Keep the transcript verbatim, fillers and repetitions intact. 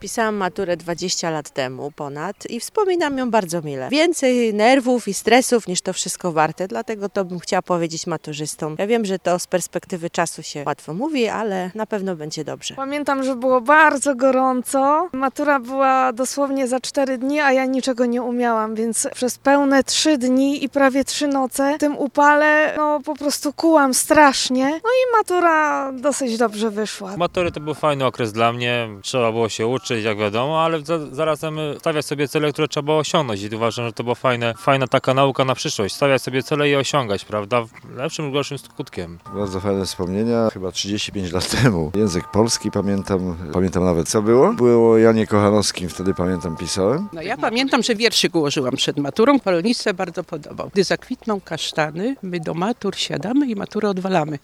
Pisałam maturę dwadzieścia lat temu ponad i wspominam ją bardzo mile. Więcej nerwów i stresów niż to wszystko warte, dlatego to bym chciała powiedzieć maturzystom. Ja wiem, że to z perspektywy czasu się łatwo mówi, ale na pewno będzie dobrze. Pamiętam, że było bardzo gorąco. Matura była dosłownie za cztery dni, a ja niczego nie umiałam, więc przez pełne trzy dni i prawie trzy noce w tym upale no po prostu kułam strasznie. No i matura dosyć dobrze wyszła. Matury to był fajny okres dla mnie. Trzeba było się uczyć, jak wiadomo, ale za, zarazem stawiać sobie cele, które trzeba było osiągnąć i uważam, że to była fajne, fajna taka nauka na przyszłość. Stawiać sobie cele i osiągać, prawda? Lepszym lub gorszym skutkiem. Bardzo fajne wspomnienia, chyba trzydzieści pięć lat temu. Język polski pamiętam, pamiętam nawet co było. Było o Janie Kochanowskim, wtedy pamiętam pisałem. No ja pamiętam, że wierszyk ułożyłam przed maturą. Polonistce bardzo podobał. Gdy zakwitną kasztany, my do matur siadamy i maturę odwalamy.